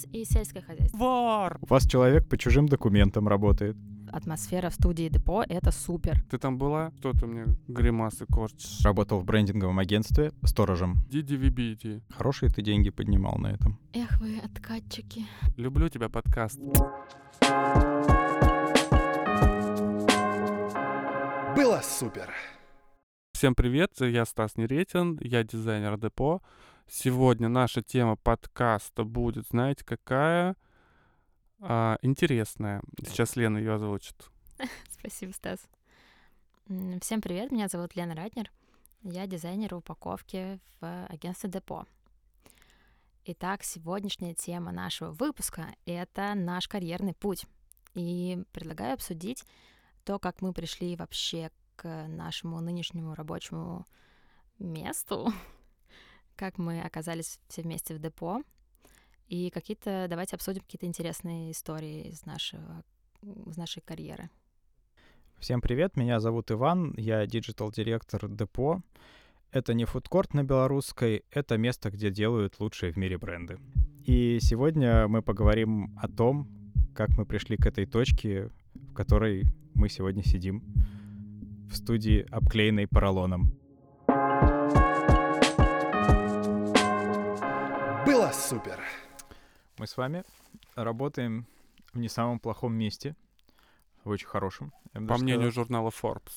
и сельское хозяйство. Вар! У вас человек по чужим документам работает. Атмосфера в студии Депо — это супер. Ты там была? Что ты мне гримасы корчишь? Работал в брендинговом агентстве сторожем. Диди-вибиди. Хорошие ты деньги поднимал на этом. Эх вы, откатчики. Люблю тебя, подкаст. Было супер! Всем привет, я Стас Неретин, я дизайнер Депо. Сегодня наша тема подкаста будет, знаете, какая? Интересная. Сейчас Лена ее озвучит. Спасибо, Стас. Всем привет, меня зовут Лена Ратнер. Я дизайнер упаковки в агентстве Депо. Итак, сегодняшняя тема нашего выпуска — это наш карьерный путь. И предлагаю обсудить то, как мы пришли вообще к нашему нынешнему рабочему месту, как мы оказались все вместе в Депо, и давайте обсудим какие-то интересные истории из нашей карьеры. Всем привет, меня зовут Иван, я диджитал-директор Депо. Это не фудкорт на Белорусской, это место, где делают лучшие в мире бренды. И сегодня мы поговорим о том, как мы пришли к этой точке, в которой мы сегодня сидим, в студии, обклеенной поролоном. Было супер! Мы с вами работаем в не самом плохом месте, в очень хорошем. По мнению журнала Forbes.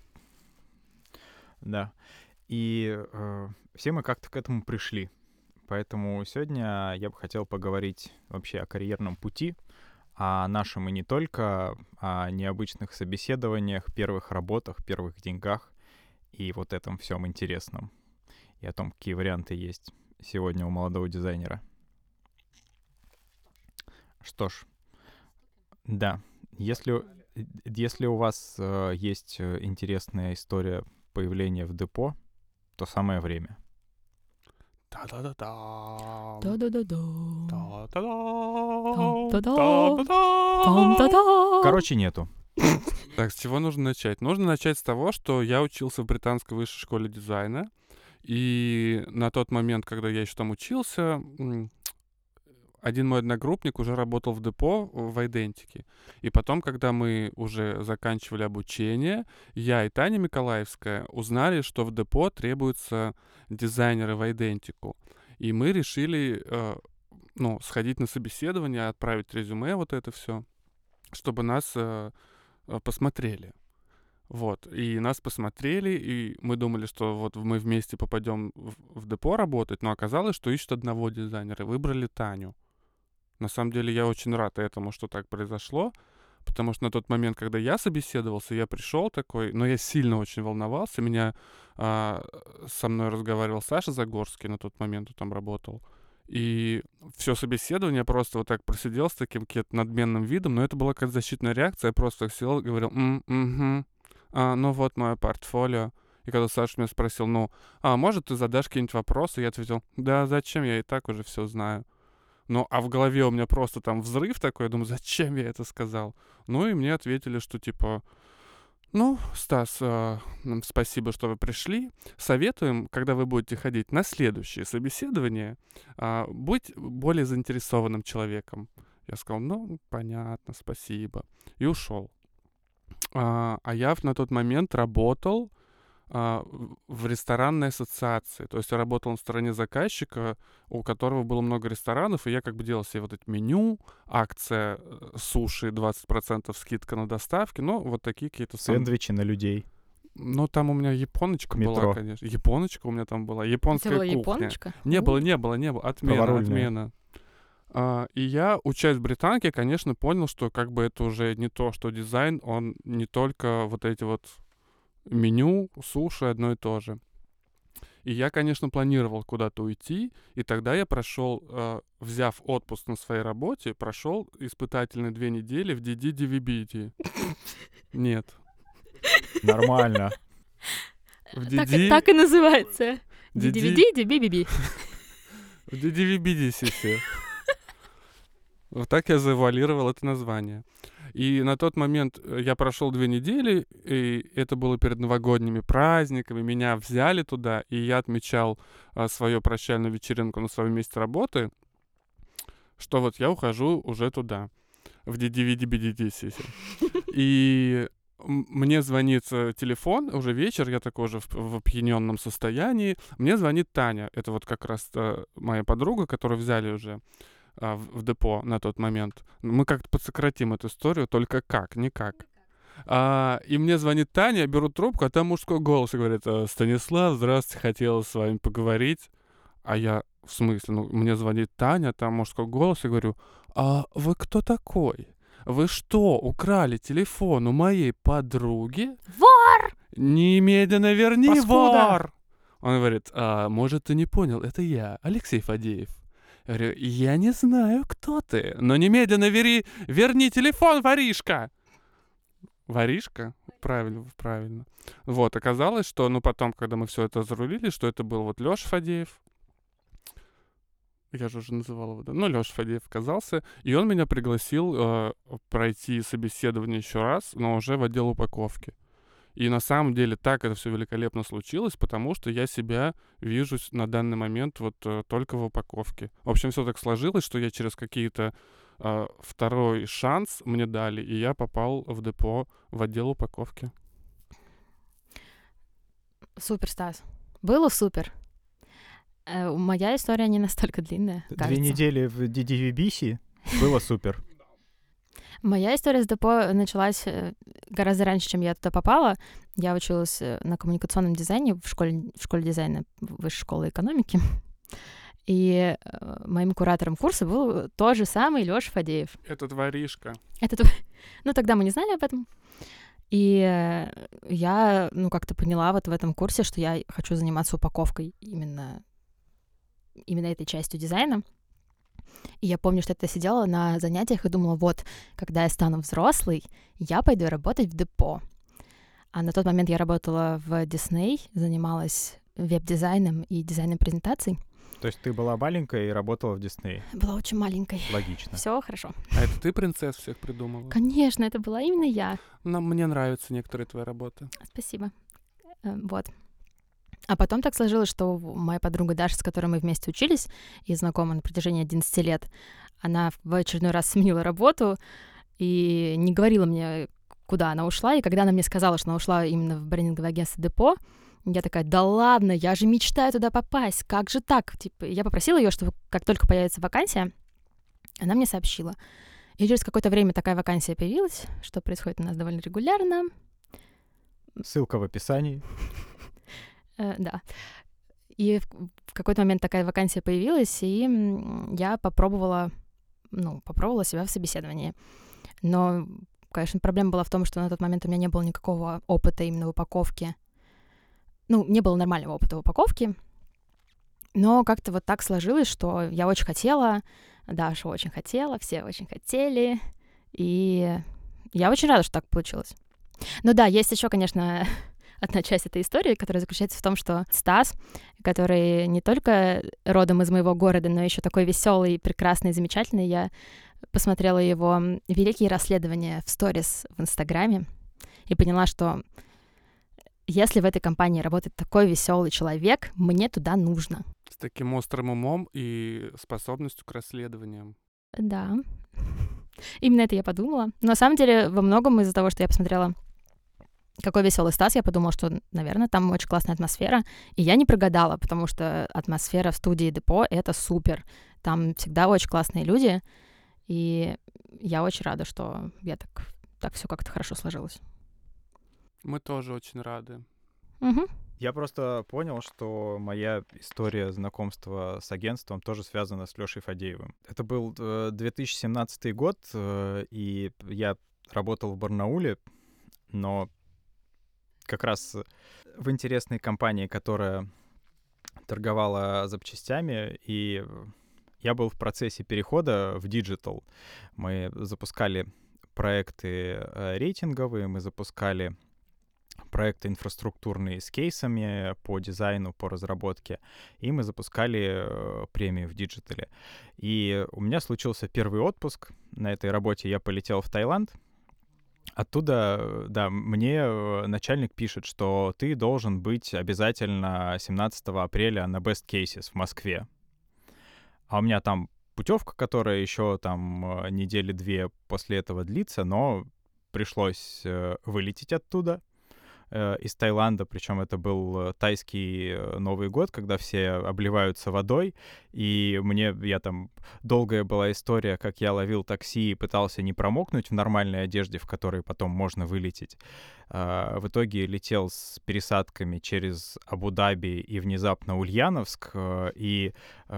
Да. И все мы как-то к этому пришли. Поэтому сегодня я бы хотел поговорить вообще о карьерном пути, о нашем и не только, о необычных собеседованиях, первых работах, первых деньгах и вот этом всем интересном. И о том, какие варианты есть сегодня у молодого дизайнера. Что ж, да, если у вас есть интересная история появления в Депо, то самое время. Та-да-да-да. Да-да-да-да. Та-да-да. Короче, нету. Так, с чего нужно начать? Нужно начать с того, что я учился в Британской высшей школе дизайна, и на тот момент, когда я еще там учился, один мой одногруппник уже работал в Депо в Идентике. И потом, когда мы уже заканчивали обучение, я и Таня Миколаевская узнали, что в Депо требуются дизайнеры в Идентику. И мы решили сходить на собеседование, отправить резюме, вот это все, чтобы нас посмотрели. Вот. И нас посмотрели, и мы думали, что вот мы вместе попадем в Депо работать, но оказалось, что ищут одного дизайнера. Выбрали Таню. На самом деле я очень рад этому, что так произошло, потому что на тот момент, когда я собеседовался, я пришел такой, но я сильно очень волновался. Со мной разговаривал Саша Загорский, на тот момент он там работал. И все собеседование просто вот так просидел с таким каким-то надменным видом, но это была какая-то защитная реакция. Я просто так сидел и говорил, ну вот мое портфолио. И когда Саша меня спросил, может, ты задашь какие-нибудь вопросы? Я ответил, да, зачем, я и так уже все знаю. А в голове у меня просто там взрыв такой, я думаю, зачем я это сказал? Ну и мне ответили, что типа, Стас, спасибо, что вы пришли. Советуем, когда вы будете ходить на следующее собеседование, быть более заинтересованным человеком. Я сказал, понятно, спасибо. И ушел. А я на тот момент работал в ресторанной ассоциации. То есть я работал на стороне заказчика, у которого было много ресторанов, и я делал себе вот это меню, акция суши, 20% скидка на доставки, вот такие какие-то... Сэндвичи на людей. Там у меня японочка была, конечно. Японочка у меня там была, японская кухня. Японочка? Не было. Отмена. И я, учась в Британке, конечно, понял, что это уже не то, что дизайн, он не только вот эти вот меню, суши, одно и то же. И я, конечно, планировал куда-то уйти, и тогда я прошел, взяв отпуск на своей работе, прошел испытательные 2 недели в DD-DVBT. Нет. Нормально. Так и называется. DDVD-DBBB. В DDVBD. Вот так я завуалировал это название. И на тот момент я прошел 2 недели, и это было перед новогодними праздниками. Меня взяли туда, и я отмечал свою прощальную вечеринку на своем месте работы что вот я ухожу уже туда, в DDVDBDDC. И мне звонит телефон, уже вечер, я такой же в опьяненном состоянии. Мне звонит Таня, это вот как раз моя подруга, которую взяли уже в депо на тот момент. Мы как-то подсократим эту историю, только как, никак. И мне звонит Таня, я беру трубку, а там мужской голос и говорит: Станислав, здравствуйте, хотела с вами поговорить. А я, в смысле, мне звонит Таня, там мужской голос, и говорю: а вы кто такой? Вы что, украли телефон у моей подруги? Вор! Немедленно верни, Паскуда! вор! Он говорит: может, ты не понял, это я, Алексей Фадеев. Я говорю: я не знаю, кто ты, но немедленно верни телефон, воришка! Воришка? Правильно. Вот, оказалось, что, потом, когда мы все это зарулили, что это был вот Лёша Фадеев. Я же уже называл его, да? Лёша Фадеев оказался, и он меня пригласил пройти собеседование еще раз, но уже в отдел упаковки. И на самом деле так это все великолепно случилось, потому что я себя вижу на данный момент вот только в упаковке. В общем, все так сложилось, что я через какие-то второй шанс мне дали, и я попал в депо в отдел упаковки. Супер, Стас. Было супер. Моя история не настолько длинная, 2 кажется. недели в DDVBC было супер. Моя история с депо началась гораздо раньше, чем я туда попала. Я училась на коммуникационном дизайне в школе дизайна Высшей школы экономики. И моим куратором курса был тот же самый Лёша Фадеев. Этот воришка. Тогда мы не знали об этом. И я, как-то поняла вот в этом курсе, что я хочу заниматься упаковкой именно этой частью дизайна. И я помню, что я сидела на занятиях и думала: вот, когда я стану взрослой, я пойду работать в депо. А на тот момент я работала в Disney, занималась веб-дизайном и дизайном презентаций. То есть ты была маленькая и работала в Дисней? Была очень маленькой. Логично. Все хорошо. А это ты принцесс всех придумала? Конечно, это была именно я. Мне нравятся некоторые твои работы. Спасибо. Вот. А потом так сложилось, что моя подруга Даша, с которой мы вместе учились и знакомы на протяжении 11 лет, она в очередной раз сменила работу и не говорила мне, куда она ушла. И когда она мне сказала, что она ушла именно в брендинговое агентство Депо, я такая: да ладно, я же мечтаю туда попасть, как же так? Я попросила ее, чтобы как только появится вакансия, она мне сообщила. И через какое-то время такая вакансия появилась, что происходит у нас довольно регулярно. Ссылка в описании. Да. И в какой-то момент такая вакансия появилась, и я попробовала себя в собеседовании. Но, конечно, проблема была в том, что на тот момент у меня не было никакого опыта именно в упаковке. Не было нормального опыта в упаковке. Но как-то вот так сложилось, что я очень хотела, Даша очень хотела, все очень хотели. И я очень рада, что так получилось. Ну да, есть еще, конечно, одна часть этой истории, которая заключается в том, что Стас, который не только родом из моего города, но еще такой веселый, прекрасный, замечательный, я посмотрела его великие расследования в сторис в Инстаграме и поняла, что если в этой компании работает такой веселый человек, мне туда нужно. С таким острым умом и способностью к расследованиям. Да. Именно это я подумала. Но на самом деле, во многом из-за того, что я посмотрела, какой веселый Стас, я подумала, что, наверное, там очень классная атмосфера. И я не прогадала, потому что атмосфера в студии Депо — это супер. Там всегда очень классные люди. И я очень рада, что я так все как-то хорошо сложилось. Мы тоже очень рады. Угу. Я просто понял, что моя история знакомства с агентством тоже связана с Лёшей Фадеевым. Это был 2017 год, и я работал в Барнауле, но как раз в интересной компании, которая торговала запчастями, и я был в процессе перехода в диджитал. Мы запускали проекты рейтинговые, мы запускали проекты инфраструктурные с кейсами по дизайну, по разработке, и мы запускали премию в диджитале. И у меня случился первый отпуск. На этой работе я полетел в Таиланд. Оттуда, да, мне начальник пишет, что ты должен быть обязательно 17 апреля на Best Cases в Москве. А у меня там путевка, которая еще там недели 2 после этого длится, но пришлось вылететь оттуда, из Таиланда, причем это был тайский Новый год, когда все обливаются водой, и я там, долгая была история, как я ловил такси и пытался не промокнуть в нормальной одежде, в которой потом можно вылететь. В итоге летел с пересадками через Абу-Даби и внезапно Ульяновск, и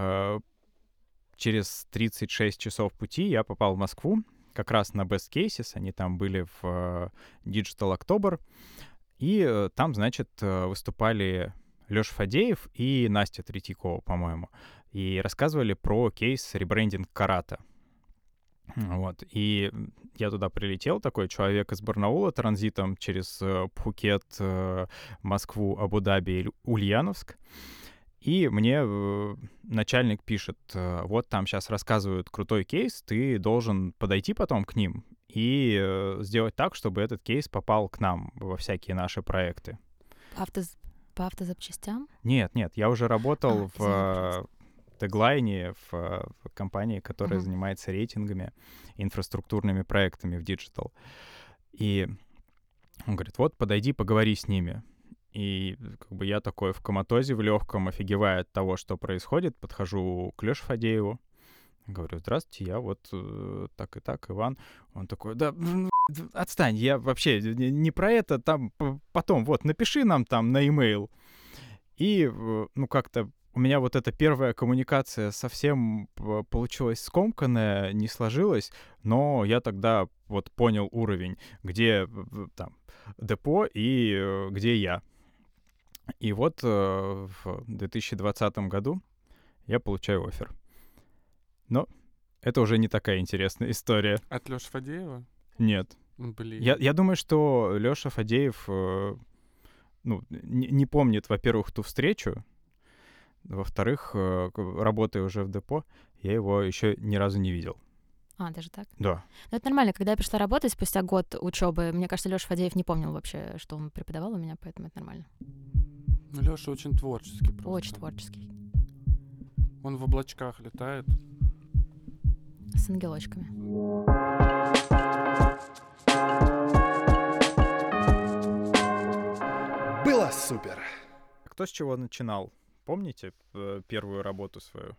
через 36 часов пути я попал в Москву, как раз на Best Cases, они там были в Digital October, и там, значит, выступали Лёша Фадеев и Настя Третьякова, по-моему, и рассказывали про кейс ребрендинг Карата. Вот. И я туда прилетел, такой человек из Барнаула транзитом через Пхукет, Москву, Абу-Даби и Ульяновск. И мне начальник пишет: вот там сейчас рассказывают крутой кейс, ты должен подойти потом к ним и сделать так, чтобы этот кейс попал к нам во всякие наши проекты. По автозапчастям? Нет, я уже работал в Теглайне, в компании, которая занимается рейтингами, инфраструктурными проектами в Digital. И он говорит: вот, подойди, поговори с ними. И как бы я такой в коматозе, в легком, офигевая от того, что происходит, подхожу к Лёше Фадееву, говорю: здравствуйте, я вот так и так, Иван. Он такой: да, отстань, я вообще не про это, там потом, вот, напиши нам там на e-mail. И, ну, как-то у меня вот эта первая коммуникация совсем получилась скомканная, не сложилась, но я тогда вот понял уровень, где там депо и где я. И вот в 2020 году я получаю оффер. Но это уже не такая интересная история. От Лёши Фадеева? Нет. Блин. Я думаю, что Лёша Фадеев не помнит, во-первых, ту встречу, во-вторых, работая уже в депо, я его еще ни разу не видел. Даже так? Да. Ну, это нормально. Когда я пришла работать спустя год учебы, мне кажется, Лёша Фадеев не помнил вообще, что он преподавал у меня, поэтому это нормально. Ну, Лёша очень творческий просто. Очень творческий. Он в облачках летает. С ангелочками. Было супер. Кто с чего начинал? Помните первую работу свою?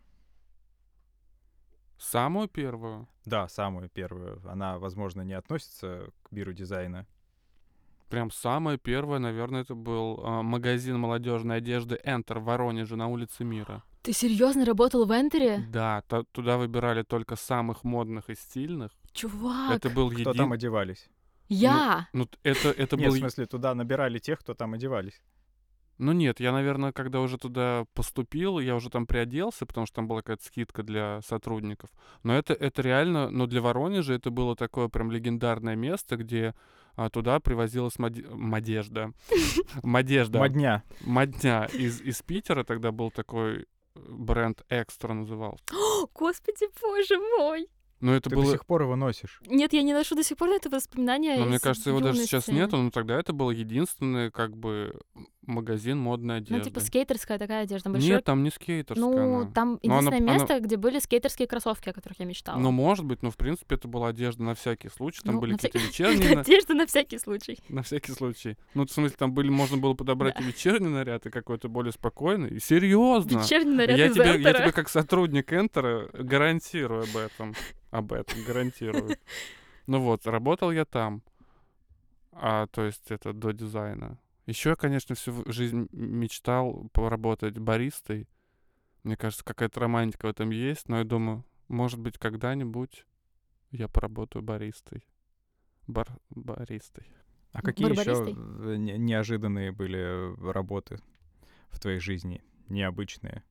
Самую первую? Да, самую первую. Она, возможно, не относится к миру дизайна. Прям самая первая, наверное, это был магазин молодежной одежды Enter в Воронеже на улице Мира. Ты серьезно работал в Энтере? Да, туда выбирали только самых модных и стильных. Чувак! Это был Кто там одевались? Я! Это Нет, был... в смысле, туда набирали тех, кто там одевались. Ну нет, я, наверное, когда уже туда поступил, я уже там приоделся, потому что там была какая-то скидка для сотрудников. Но это реально, для Воронежа это было такое прям легендарное место, где туда привозилась модежда. Модня. Модня. Из Питера тогда был такой бренд «Экстра» назывался. Господи, боже мой! Но это Ты было... до сих пор его носишь. Нет, я не ношу до сих пор, это воспоминания. Но мне из кажется, его даже сейчас юности. нету, но тогда это был единственный, как бы, магазин модной одежды. Ну, типа скейтерская такая одежда. Нет, там не скейтерская. Ну, она. там Но единственное она- место, где были скейтерские кроссовки, о которых я мечтала. Ну, может быть, но в принципе это была одежда на всякий случай. Там Ну, были на какие-то всякий- вечерние... Одежда на всякий случай. На всякий случай. Ну, в смысле, там можно было подобрать и вечерний наряд, и какой-то более спокойный. И серьезно. Вечерний наряд Я из тебе Энтера. как сотрудник Энтера гарантирую об этом гарантирую. Ну вот, работал я там. То есть это до дизайна. Еще я, конечно, всю жизнь мечтал поработать баристой. Мне кажется, какая-то романтика в этом есть, но я думаю, может быть, когда-нибудь я поработаю баристой. Баристой. А какие еще Барбаристой? неожиданные были работы в твоей жизни? Необычные?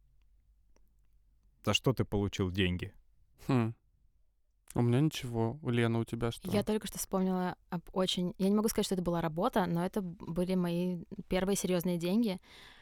За что ты получил деньги? У меня ничего. Лена, у тебя что? Я только что вспомнила об очень... Я не могу сказать, что это была работа, но это были мои первые серьезные деньги.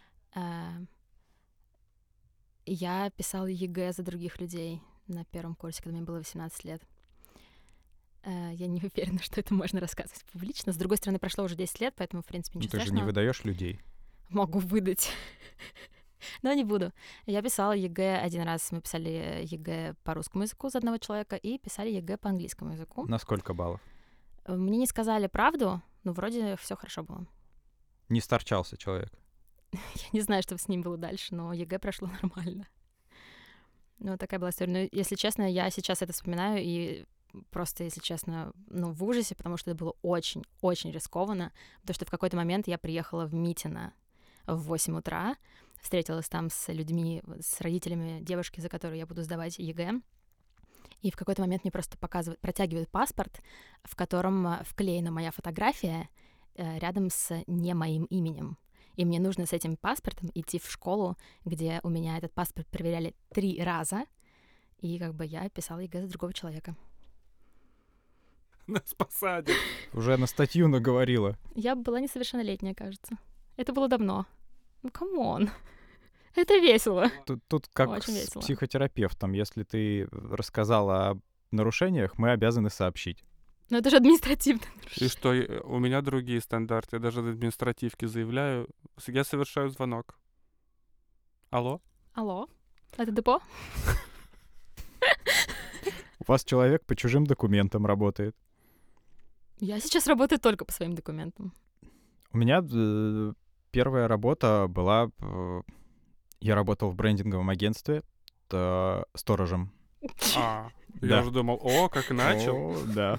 Я писала ЕГЭ за других людей на первом курсе, когда мне было 18 лет. Я не уверена, что это можно рассказывать публично. С другой стороны, прошло уже 10 лет, поэтому, в принципе, ничего Ты же страшного. не выдаешь людей. Могу выдать. Но не буду. Я писала ЕГЭ один раз. Мы писали ЕГЭ по русскому языку за одного человека и писали ЕГЭ по английскому языку. На сколько баллов? Мне не сказали правду, но вроде все хорошо было. Не сторчался человек. Я не знаю, что с ним было дальше, но ЕГЭ прошло нормально. Ну, такая была история. Но, если честно, я сейчас это вспоминаю и просто, если честно, в ужасе, потому что это было очень-очень рискованно, потому что в какой-то момент я приехала в Митино в 8 утра, встретилась там с людьми, с родителями девушки, за которую я буду сдавать ЕГЭ, и в какой-то момент мне просто протягивают паспорт, в котором вклеена моя фотография рядом с не моим именем. И мне нужно с этим паспортом идти в школу, где у меня этот паспорт проверяли 3 раза, и я писала ЕГЭ за другого человека. Нас посадят. Уже на статью наговорила. Я была несовершеннолетняя, кажется. Это было давно. Камон. Это весело. Тут как Очень с весело. психотерапевтом. Если ты рассказала о нарушениях, мы обязаны сообщить. Но это же административно. И что, у меня другие стандарты. Я даже в административке заявляю. Я совершаю звонок. Алло? Алло? Это депо? У вас человек по чужим документам работает. Я сейчас работаю только по своим документам. У меня первая работа была... Я работал в брендинговом агентстве сторожем. Я Да. уже думал, как начал. О, да.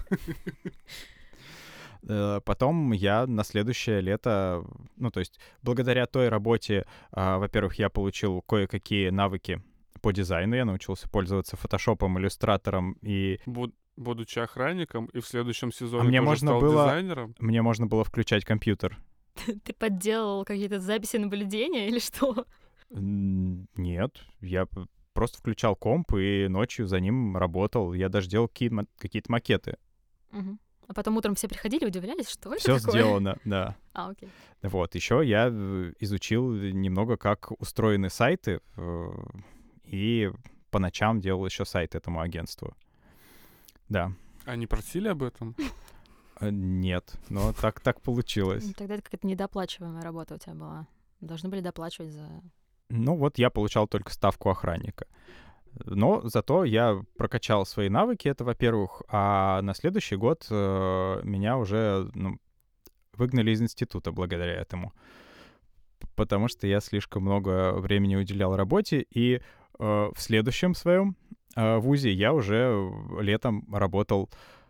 Потом я на следующее лето, то есть благодаря той работе, во-первых, я получил кое-какие навыки по дизайну, я научился пользоваться фотошопом, иллюстратором и... Будучи охранником, и в следующем сезоне мне тоже можно стал было- дизайнером. Мне можно было включать компьютер. Ты подделал какие-то записи наблюдения или что? Нет, я просто включал комп и ночью за ним работал. Я даже делал какие-то макеты. Мгм. А потом утром все приходили и удивлялись, что это Все такое? сделано, да. Окей. Вот, еще я изучил немного, как устроены сайты, и по ночам делал еще сайт этому агентству. Да. Они просили об этом? Нет, но так получилось. Тогда это какая-то недоплачиваемая работа у тебя была. Должны были доплачивать за... Ну вот я получал только ставку охранника. Но зато я прокачал свои навыки, это во-первых, а на следующий год меня уже выгнали из института благодаря этому. Потому что я слишком много времени уделял работе, и в следующем своем вузе я уже летом работал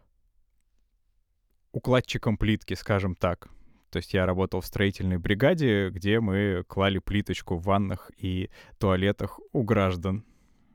укладчиком плитки, скажем так. То есть я работал в строительной бригаде, где мы клали плиточку в ваннах и туалетах у граждан.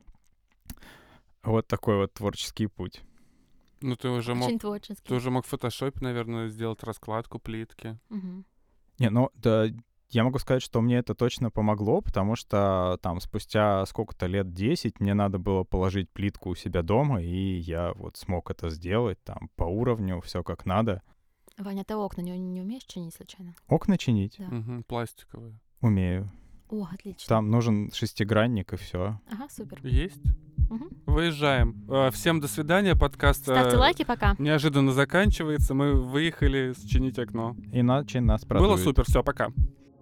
Вот такой вот творческий путь. Ну, ты уже мог творческий. в фотошопе, наверное, сделать раскладку плитки. Мгм. Да, я могу сказать, что мне это точно помогло, потому что там спустя сколько-то лет 10 мне надо было положить плитку у себя дома, и я вот смог это сделать там по уровню, все как надо. Ваня, ты окна не умеешь чинить случайно? Окна чинить Да. Мгм, пластиковые. умею. О, отлично. Там нужен шестигранник и все. Ага, супер. Есть? Мгм. Выезжаем. Всем до свидания. Подкаст Ставьте лайки, пока. неожиданно заканчивается. Мы выехали чинить окно. Иначе нас Было продует. супер. Все, пока.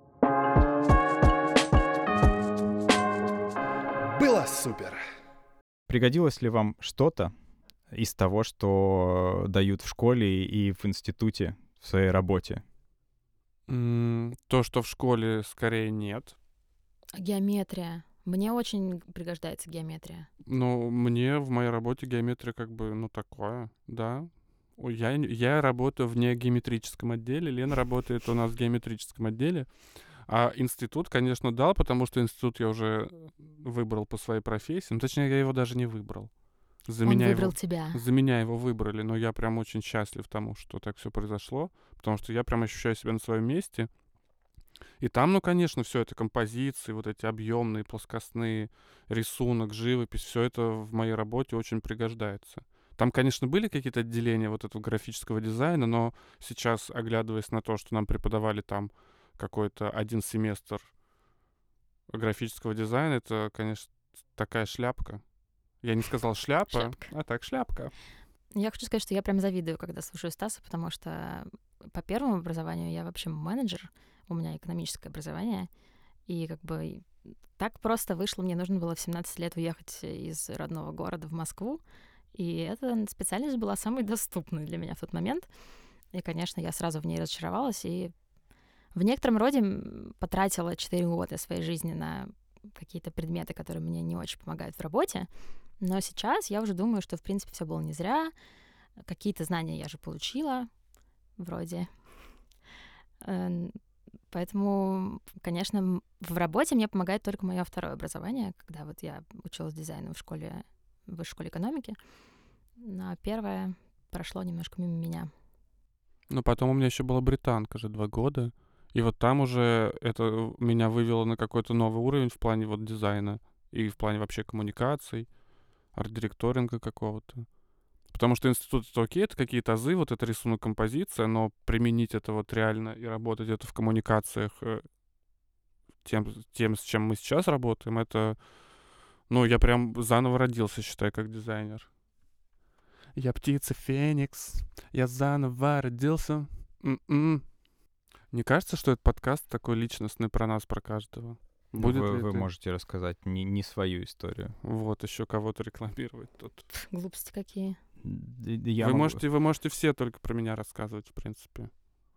Было супер. Пригодилось ли вам что-то из того, что дают в школе и в институте в своей работе? То, что в школе, скорее нет. Геометрия. Мне очень пригождается геометрия. Но мне в моей работе геометрия такое, да. Я работаю в негеометрическом отделе, Лена работает у нас в геометрическом отделе. А институт, конечно, дал, потому что институт я уже выбрал по своей профессии. Ну, точнее, я его даже не выбрал. За Он меня выбрал тебя. За меня его выбрали, но я прям очень счастлив тому, что так все произошло, потому что я прям ощущаю себя на своем месте. И там, конечно, все это композиции, вот эти объемные, плоскостные, рисунок, живопись, все это в моей работе очень пригождается. Там, конечно, были какие-то отделения вот этого графического дизайна, но сейчас, оглядываясь на то, что нам преподавали там какой-то один семестр графического дизайна, это, конечно, такая шляпка. Я не сказал шляпа, Шляпка. а так шляпка. Я хочу сказать, что я прям завидую, когда слушаю Стаса, потому что по первому образованию я вообще менеджер, у меня экономическое образование, И как бы так просто вышло. Мне нужно было в 17 лет уехать из родного города в Москву. И эта специальность была самой доступной для меня в тот момент. И, конечно, я сразу в ней разочаровалась. И в некотором роде потратила 4 года своей жизни на какие-то предметы, которые мне не очень помогают в работе. Но сейчас я уже думаю, что, в принципе, все было не зря. Какие-то знания я же получила, вроде. Поэтому, конечно, в работе мне помогает только мое второе образование, когда вот я училась дизайну в высшей школе экономики. А первое прошло немножко мимо меня. Но потом у меня еще была британка же 2 года. И вот там уже это меня вывело на какой-то новый уровень в плане вот дизайна и в плане вообще коммуникаций, арт-директоринга какого-то. Потому что институт — это окей, это какие-то азы, вот это рисунок, композиция, но применить это вот реально и работать это в коммуникациях тем, с чем мы сейчас работаем, это, ну, я прям заново родился, считай, как дизайнер. Я птица Феникс, я заново родился. Не кажется, что этот подкаст такой личностный про нас, про каждого? Будет ли Вы это? можете рассказать не свою историю. Вот, еще кого-то рекламировать тут. Глупости какие. Я Вы могу- можете все только про меня рассказывать, в принципе.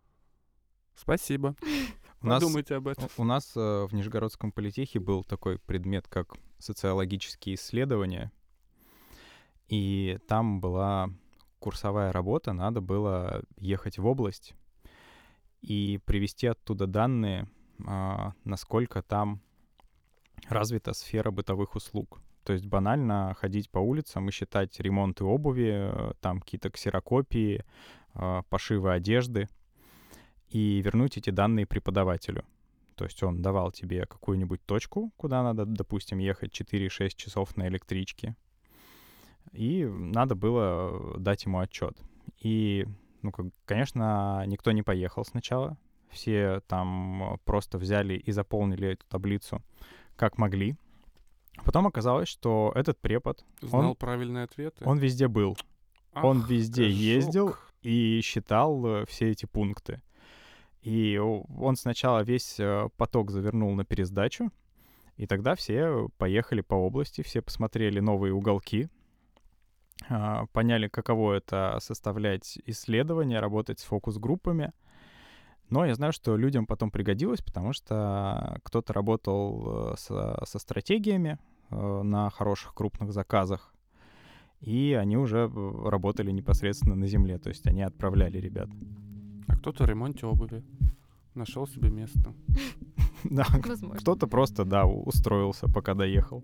Спасибо. У нас- Подумайте об этом. У нас в Нижегородском политехе был такой предмет, как социологические исследования. И там была курсовая работа, надо было ехать в область и привезти оттуда данные, насколько там развита сфера бытовых услуг. То есть банально ходить по улицам и считать ремонты обуви, там какие-то ксерокопии, пошивы одежды, и вернуть эти данные преподавателю. То есть он давал тебе какую-нибудь точку, куда надо, допустим, ехать 4-6 часов на электричке, и надо было дать ему отчет. И, конечно, никто не поехал сначала. Все там просто взяли и заполнили эту таблицу как могли. Потом оказалось, что этот препод, Знал правильные ответы. он везде был. Он Ах, везде кожух. ездил и считал все эти пункты. И он сначала весь поток завернул на пересдачу, и тогда все поехали по области, все посмотрели новые уголки, поняли, каково это составлять исследования, работать с фокус-группами. Но я знаю, что людям потом пригодилось, потому что кто-то работал со стратегиями на хороших крупных заказах, и они уже работали непосредственно на земле, то есть они отправляли ребят. А кто-то в ремонте обуви. Нашел себе место. Да, Возможно. кто-то просто, да, устроился, пока доехал.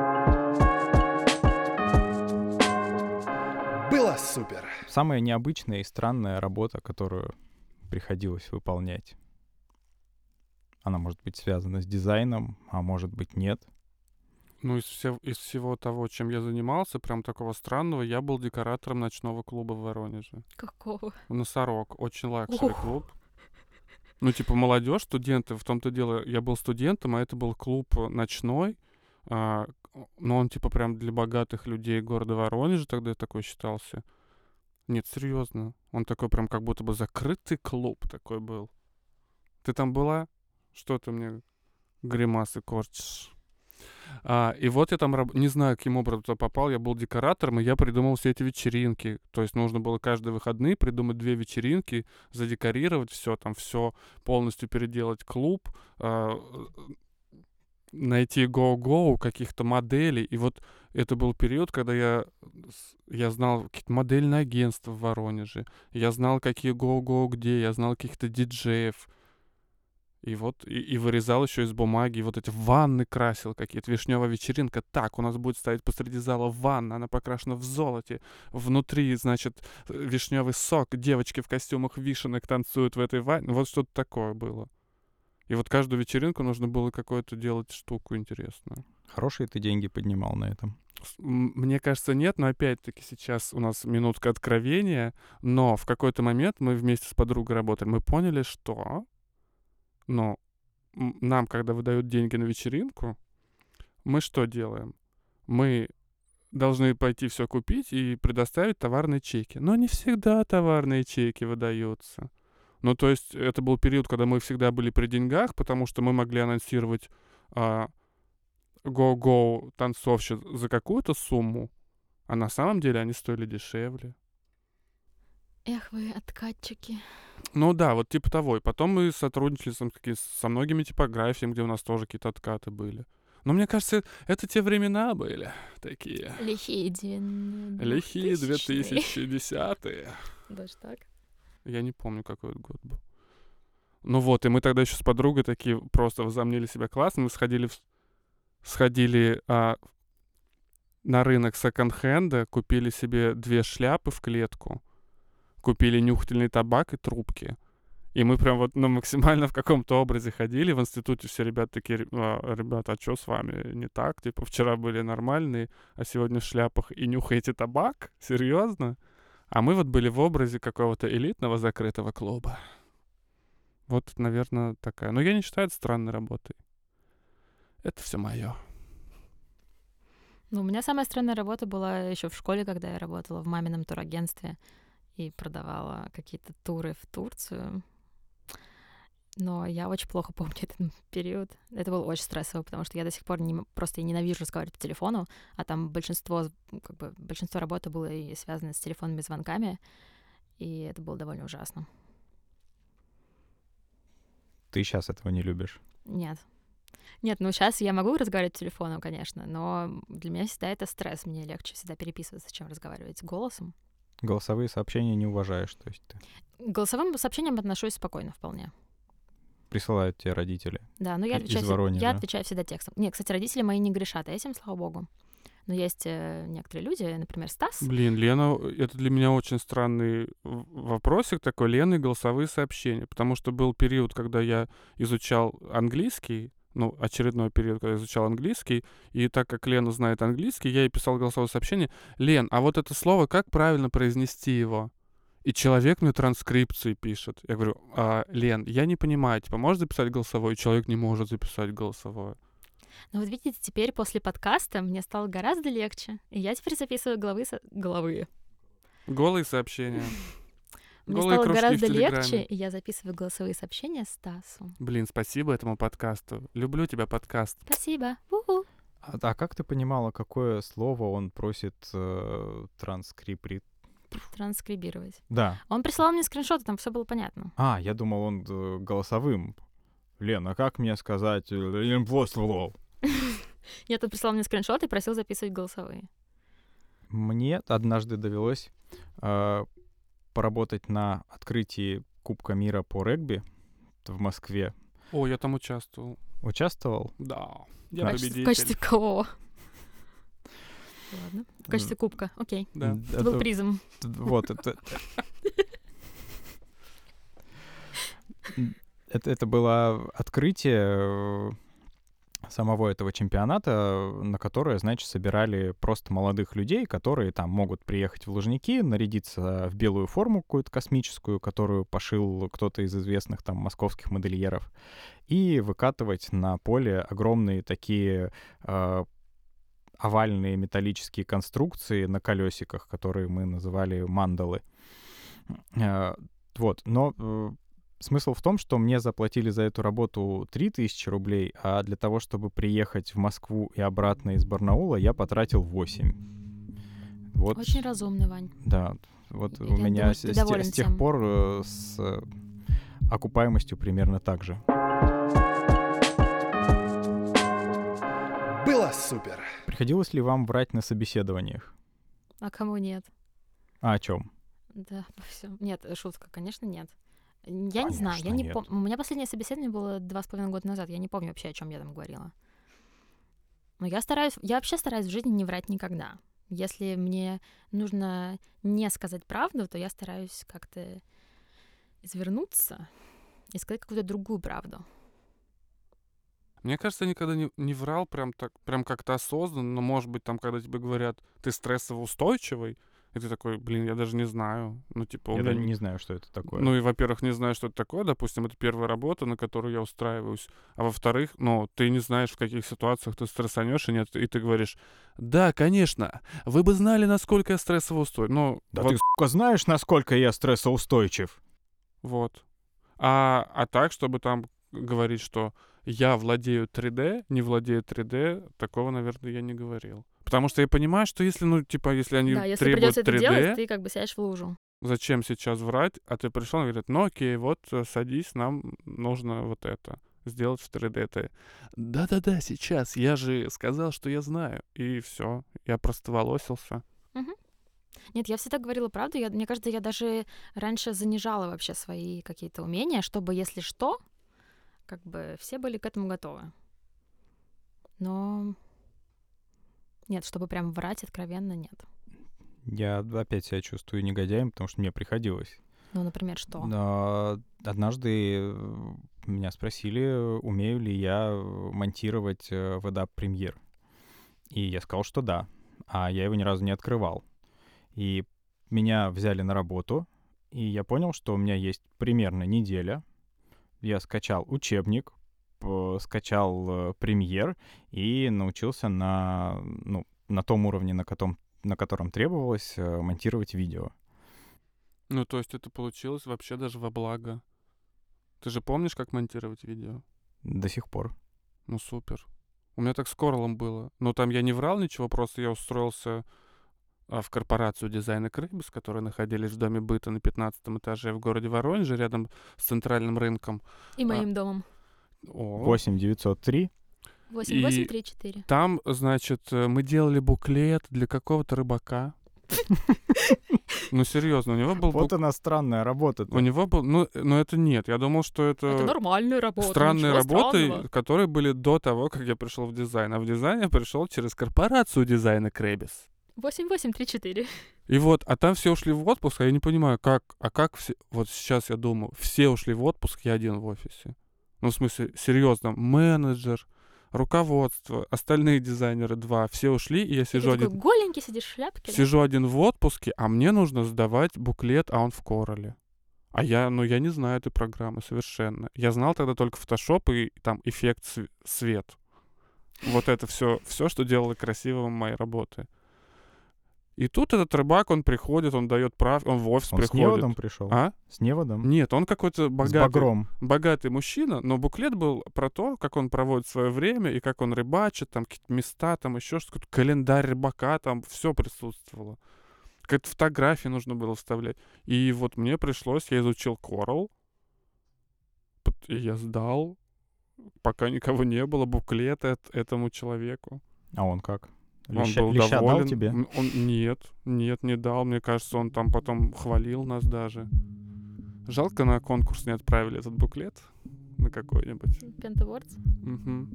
Было супер. Самая необычная и странная работа, которую приходилось выполнять. Она может быть связана с дизайном, а может быть нет. Ну, из всего того, чем я занимался, прям такого странного, я был декоратором ночного клуба в Воронеже. Какого? Носорог. Очень лакшери Ох. клуб. Ну, типа, молодежь, студенты, в том-то дело, я был студентом, а это был клуб ночной, но он, типа, прям для богатых людей города Воронежа тогда такой считался. Нет, серьезно. Он такой прям как будто бы закрытый клуб такой был. Ты там была? Что ты мне гримасы корчишь? И вот я там, не знаю, каким образом туда попал, я был декоратором, и я придумал все эти вечеринки. То есть нужно было каждые выходные придумать 2 вечеринки, задекорировать все, там все полностью переделать клуб, найти go-go, каких-то моделей. И вот это был период, когда я знал какие-то модельные агентства в Воронеже, я знал, какие go-go где, я знал каких-то диджеев. И вот, и вырезал еще из бумаги, и вот эти ванны красил какие-то, вишневая вечеринка. Так, у нас будет стоять посреди зала ванна, она покрашена в золоте. Внутри, значит, вишневый сок, девочки в костюмах вишенок танцуют в этой ванне. Вот что-то такое было. И вот каждую вечеринку нужно было какую-то делать штуку интересную. Хорошие ты деньги поднимал на этом. Мне кажется, нет, но опять-таки сейчас у нас минутка откровения, но в какой-то момент мы вместе с подругой работали, мы поняли, что... Но нам, когда выдают деньги на вечеринку, мы что делаем? Мы должны пойти все купить и предоставить товарные чеки. Но не всегда товарные чеки выдаются. Ну, то есть это был период, когда мы всегда были при деньгах, потому что мы могли анонсировать go-go танцовщиц за какую-то сумму, а на самом деле они стоили дешевле. Эх вы, откатчики. Ну да, вот типа того. И потом мы сотрудничали со многими типографиями, где у нас тоже какие-то откаты были. Но мне кажется, это те времена были такие. Лихие Лихие 2010-е. Даже так? Я не помню, какой это год был. Ну вот, и мы тогда еще с подругой такие просто возомнили себя классно. Мы сходили на рынок секонд-хенда, купили себе 2 шляпы в клетку, купили нюхательный табак и трубки. И мы прям вот максимально в каком-то образе ходили. В институте все ребята такие: ребята, а что с вами не так? Типа вчера были нормальные, а сегодня в шляпах и нюхаете табак? Серьезно? А мы вот были в образе какого-то элитного закрытого клуба. Вот, наверное, такая. Но я не считаю это странной работой. Это все мое. Ну, у меня самая странная работа была еще в школе, когда я работала в мамином турагентстве и продавала какие-то туры в Турцию. Но я очень плохо помню этот период. Это было очень стрессово, потому что я до сих пор просто ненавижу разговаривать по телефону, а там большинство работы было и связано с телефонными звонками, и это было довольно ужасно. Ты сейчас этого не любишь? Нет. Нет, ну сейчас я могу разговаривать по телефону, конечно, но для меня всегда это стресс. Мне легче всегда переписываться, чем разговаривать голосом. Голосовые сообщения не уважаешь, то есть ты... К голосовым сообщениям отношусь спокойно вполне. Присылают тебе родители? Да, но я из Воронежа. Я отвечаю всегда текстом. Нет, кстати, родители мои не грешат этим, слава богу. Но есть некоторые люди, например, Стас. Блин, Лена, это для меня очень странный вопросик такой. Лены голосовые сообщения. Потому что был период, когда я изучал английский, очередной период, когда я изучал английский, и так как Лена знает английский, я ей писал голосовое сообщение: Лен, а вот это слово, как правильно произнести его? И человек мне транскрипции пишет. Я говорю: Лен, я не понимаю, типа, можешь записать голосовое? И человек не может записать голосовое. Ну вот видите, теперь после подкаста мне стало гораздо легче. И я теперь записываю Голые сообщения. Мне стало гораздо легче, и я записываю голосовые сообщения Стасу. Блин, спасибо этому подкасту. Люблю тебя, подкаст. Спасибо. У-ху. А как ты понимала, какое слово он просит транскрибировать? Да. Он прислал мне скриншоты, там все было понятно. Я думал, он голосовым. Лен, а как мне сказать? Нет, он прислал мне скриншоты и просил записывать голосовые. Мне однажды довелось поработать на открытии Кубка мира по регби в Москве. О, я там участвовал. Участвовал? Да. Я победитель. В качестве кого? Ладно. В качестве кубка, окей. Да. Это был призом. Вот, это было открытие самого этого чемпионата, на которое, значит, собирали просто молодых людей, которые там могут приехать в Лужники, нарядиться в белую форму какую-то космическую, которую пошил кто-то из известных там московских модельеров, и выкатывать на поле огромные такие овальные металлические конструкции на колесиках, которые мы называли мандалы. Вот, но смысл в том, что мне заплатили за эту работу 3000 рублей, а для того, чтобы приехать в Москву и обратно из Барнаула, я потратил 8. Вот. Очень разумный, Вань. Да, вот Я у меня думаю, с тех пор с окупаемостью примерно так же. Было супер. Приходилось ли вам врать на собеседованиях? А кому нет? А о чем? Да, все. Нет, шутка, конечно, нет. Я не знаю, нет. У меня последнее собеседование было 2,5 года назад. Я не помню вообще, о чем я там говорила. Но я вообще стараюсь в жизни не врать никогда. Если мне нужно не сказать правду, то я стараюсь как-то извернуться и сказать какую-то другую правду. Мне кажется, я никогда не врал прям как-то осознанно, но, может быть, там, когда тебе говорят, ты стрессово-устойчивый, и ты такой: блин, я даже не знаю. Я даже не знаю, что это такое. Ну и, во-первых, не знаю, что это такое. Допустим, это первая работа, на которую я устраиваюсь. А во-вторых, ты не знаешь, в каких ситуациях ты стрессанешь, и ты говоришь: да, конечно, вы бы знали, насколько я стрессово устойчив. Да вот, ты, сука, знаешь, насколько я стрессоустойчив? Вот. А так, чтобы там говорить, что я владею 3D, не владею 3D, такого, наверное, я не говорил. Потому что я понимаю, что если, если они Да, если требуют придется это 3D, делать, ты как бы сядешь в лужу. зачем сейчас врать? А ты пришел и говорит, ну окей, вот садись, нам нужно вот это сделать в 3D. Это да-да-да, сейчас, я же сказал, что я знаю. И все, я просто волосился. Мгм. Нет, я всегда говорила правду. Мне кажется, я даже раньше занижала вообще свои какие-то умения, чтобы, если что, как бы все были к этому готовы. Но нет, чтобы прям врать откровенно, нет. Я опять себя чувствую негодяем, потому что мне приходилось. Ну, например, что? Но однажды меня спросили, умею ли я монтировать в Adobe Premiere. И я сказал, что да. А я его ни разу не открывал. И меня взяли на работу, и я понял, что у меня есть примерно неделя. Я скачал учебник, скачал Premiere и научился на том уровне, на котором требовалось монтировать видео. Ну, то есть это получилось вообще даже во благо. Ты же помнишь, как монтировать видео? До сих пор. Ну, супер. У меня так с Corel было. Но там я не врал ничего, просто я устроился в корпорацию дизайна Крыбис, которые находились в доме быта на 15 этаже в городе Воронеже, рядом с центральным рынком. И моим домом. 8903. 8834. Там, значит, мы делали буклет для какого-то рыбака. Ну, серьезно, у него был... Вот она странная работа-то. У него был... Ну, это нет. Я думал, что это... Это нормальная работа. Странные ничего работы, странного. которые были до того, как я пришел в дизайн. А в дизайн я пришел через корпорацию дизайна Кребис. 8834. И вот, а там все ушли в отпуск, а я не понимаю, как все... Вот сейчас я думаю, все ушли в отпуск, я один в офисе. Ну, в смысле, серьезно, менеджер, руководство, остальные дизайнеры 2, все ушли, и я И ты сижу такой один... голенький сидишь в шляпке. Да? Сижу один в отпуске, а мне нужно сдавать буклет, а он в Corel. А я не знаю этой программы совершенно. Я знал тогда только Photoshop и там эффект свет. Вот это все, что делало красивым мои работы. И тут этот рыбак, он приходит, он дает прав, он в офис Он приходит. с неводом пришел? А? С неводом? Нет, он какой-то С богатый, багром. мужчина, но буклет был про то, как он проводит свое время и как он рыбачит, там какие-то места, там еще что-то, календарь рыбака, там все присутствовало. Какие-то фотографии нужно было вставлять. И вот мне пришлось, я изучил Corel, и я сдал, пока никого не было, буклет этому человеку. А он как? Он Леща был дал доволен. тебе? Нет, не дал. Мне кажется, он там потом хвалил нас даже. Жалко, на конкурс не отправили этот буклет на какой-нибудь. Pentawords. Мгм.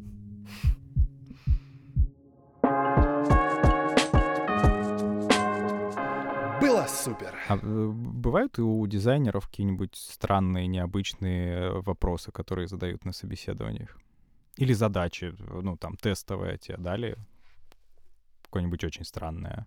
Было супер. А бывают и у дизайнеров какие-нибудь странные, необычные вопросы, которые задают на собеседованиях? Или задачи, тестовые тебе дали? Какое-нибудь очень странное.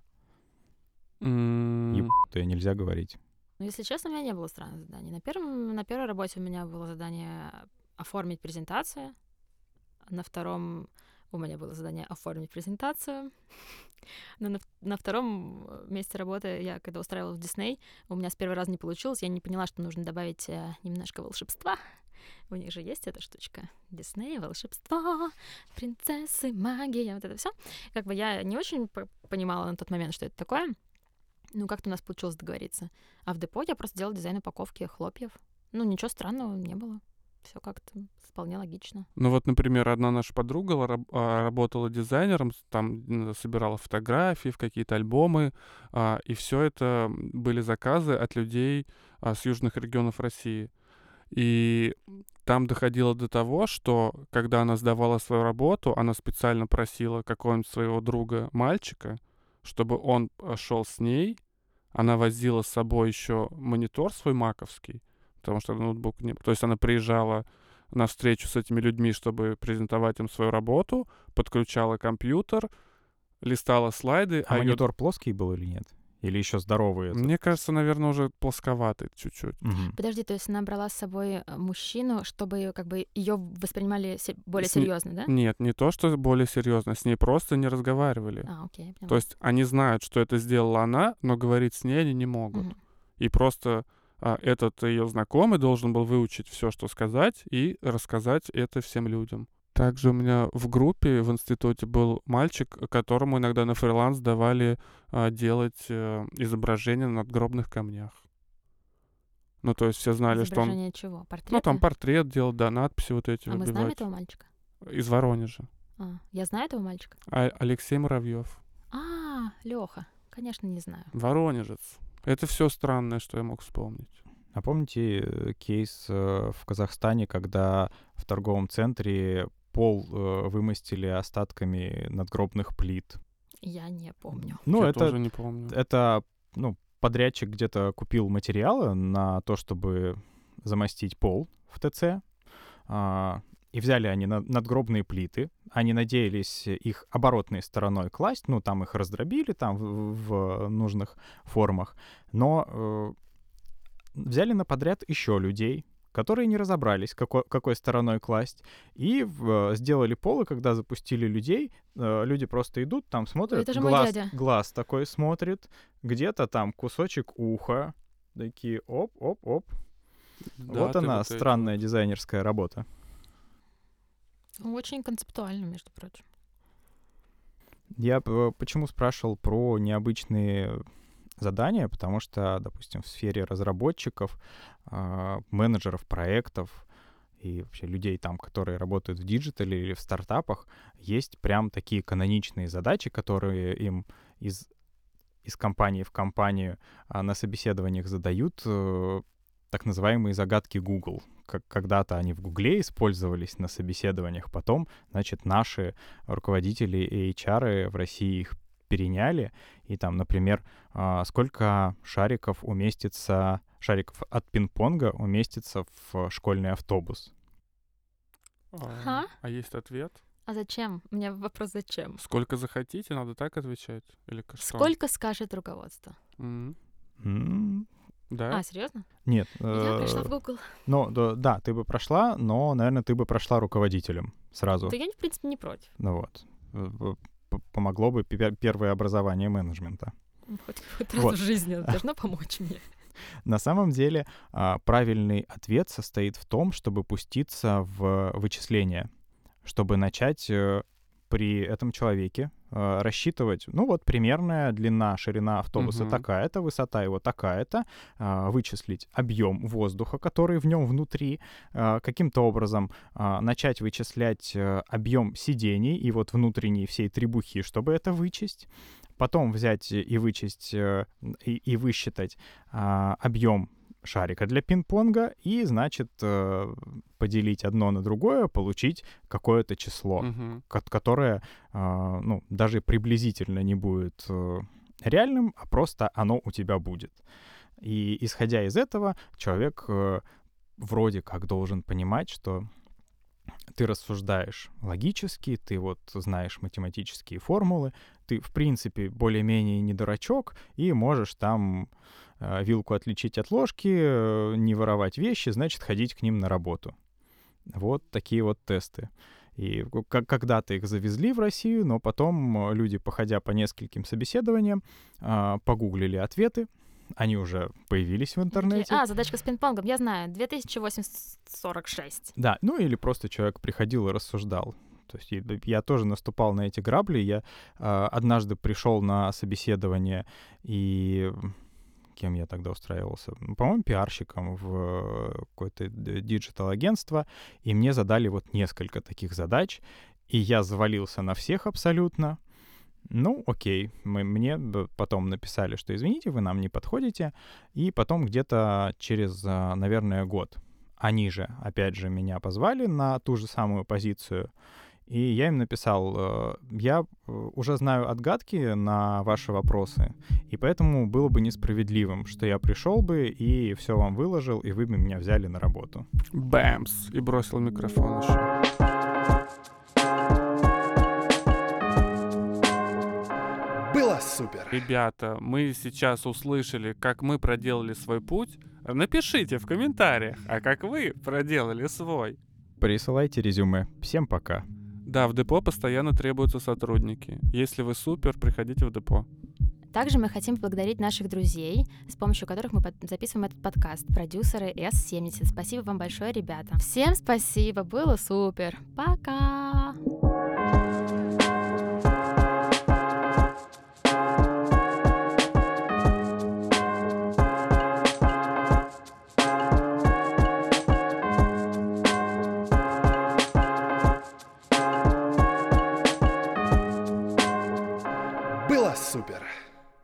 Ебанутое нельзя говорить. Ну, если честно, у меня не было странных заданий. На первой работе у меня было задание оформить презентацию. На втором у меня было задание оформить презентацию. Но на втором месте работы я, когда устраивалась в Disney, у меня с первого раза не получилось. Я не поняла, что нужно добавить немножко волшебства. У них же есть эта штучка. Дисней, волшебство, принцессы, магия, вот это все. Как бы я не очень понимала на тот момент, что это такое. Ну, как-то у нас получилось договориться. А в депо я просто делала дизайн упаковки хлопьев. Ну, ничего странного не было. Все как-то вполне логично. Ну вот, например, одна наша подруга работала дизайнером, там собирала фотографии в какие-то альбомы, и все это были заказы от людей с южных регионов России. И там доходило до того, что когда она сдавала свою работу, она специально просила какого-нибудь своего друга мальчика, чтобы он шел с ней. Она возила с собой еще монитор свой маковский, потому что ноутбук не... То есть она приезжала на встречу с этими людьми, чтобы презентовать им свою работу, подключала компьютер, листала слайды. А монитор плоский был или нет? Или еще здоровый? Мне кажется, наверное, уже плосковатый чуть-чуть. Мгм. Подожди, то есть она брала с собой мужчину, чтобы как бы ее воспринимали более серьезно, да? Нет, не то, что более серьезно, с ней просто не разговаривали. Окей, я поняла. То есть они знают, что это сделала она, но говорить с ней они не могут. Мгм. И просто этот ее знакомый должен был выучить все, что сказать, и рассказать это всем людям. Также у меня в группе в институте был мальчик, которому иногда на фриланс давали делать изображения на надгробных камнях. Ну, то есть все знали, что он... Изображение чего? Портреты? Ну, там портрет делал, да, надписи вот эти А мы выбивать. знаем этого мальчика? Из Воронежа. Я знаю этого мальчика? Алексей Муравьев. Лёха. Конечно, не знаю. Воронежец. Это все странное, что я мог вспомнить. А помните кейс в Казахстане, когда в торговом центре пол вымостили остатками надгробных плит? Я не помню. Ну, Я это, тоже не помню. это, ну, подрядчик где-то купил материалы на то, чтобы замостить пол в ТЦ. И взяли они надгробные плиты. Они надеялись их оборотной стороной класть. Ну, там их раздробили там в нужных формах. Но взяли на подряд еще людей, которые не разобрались, какой стороной класть. И сделали пол, и когда запустили людей, люди просто идут, там смотрят. Это же мой дядя. Глаз такой смотрит. Где-то там кусочек уха. Такие оп-оп-оп. Да, Вот ты она, вот эти странная дизайнерская работа. Очень концептуально, между прочим. Я почему спрашивал про необычные задания, потому что, допустим, в сфере разработчиков, менеджеров проектов и вообще людей там, которые работают в диджитале или в стартапах, есть прям такие каноничные задачи, которые им из компании в компанию на собеседованиях задают, так называемые загадки Google. Когда-то они в Гугле использовались на собеседованиях, потом, значит, наши руководители и HR в России их переняли, и там, например, сколько шариков от пинг-понга уместится в школьный автобус. А есть ответ? А зачем? У меня вопрос зачем? Сколько захотите, надо так отвечать? Или что? Сколько скажет руководство? Да? Серьезно? Нет. Я пришла в Google. Ну, да, ты бы прошла, но, наверное, ты бы прошла руководителем сразу. Да я, в принципе, не против. Ну вот. Помогло бы первое образование менеджмента. Хоть раз в жизни это должно помочь мне. На самом деле, правильный ответ состоит в том, чтобы пуститься в вычисления, чтобы начать при этом человеке рассчитывать, ну вот примерная длина, ширина автобуса такая-то, высота его такая-то, вычислить объем воздуха, который в нем внутри, каким-то образом начать вычислять объем сидений и вот внутренней всей требухи, чтобы это вычесть, потом взять и вычесть и высчитать объем шарика для пинг-понга и, значит, поделить одно на другое, получить какое-то число, которое, ну, даже приблизительно не будет реальным, а просто оно у тебя будет. И, исходя из этого, человек вроде как должен понимать, что ты рассуждаешь логически, ты вот знаешь математические формулы, ты, в принципе, более-менее не дурачок и можешь там вилку отличить от ложки, не воровать вещи, значит, ходить к ним на работу. Вот такие вот тесты. И когда-то их завезли в Россию, но потом люди, походя по нескольким собеседованиям, погуглили ответы, они уже появились в интернете. Задачка с пинг-понгом, я знаю, 2846. Да, ну или просто человек приходил и рассуждал. То есть я тоже наступал на эти грабли. Я однажды пришел на собеседование, и кем я тогда устраивался? По-моему, пиарщиком в какое-то диджитал-агентство, и мне задали вот несколько таких задач, и я завалился на всех абсолютно. Ну, окей, мне потом написали, что извините, вы нам не подходите, и потом где-то через, наверное, год они же, опять же, меня позвали на ту же самую позицию, и я им написал, я уже знаю отгадки на ваши вопросы, и поэтому было бы несправедливым, что я пришел бы и все вам выложил, и вы бы меня взяли на работу. Бэмс! И бросил микрофон еще. Было супер! Ребята, мы сейчас услышали, как мы проделали свой путь. Напишите в комментариях, а как вы проделали свой. Присылайте резюме. Всем пока. Да, в депо постоянно требуются сотрудники. Если вы супер, приходите в депо. Также мы хотим поблагодарить наших друзей, с помощью которых мы записываем этот подкаст, продюсеры S70. Спасибо вам большое, ребята. Всем спасибо, было супер. Пока! Было супер!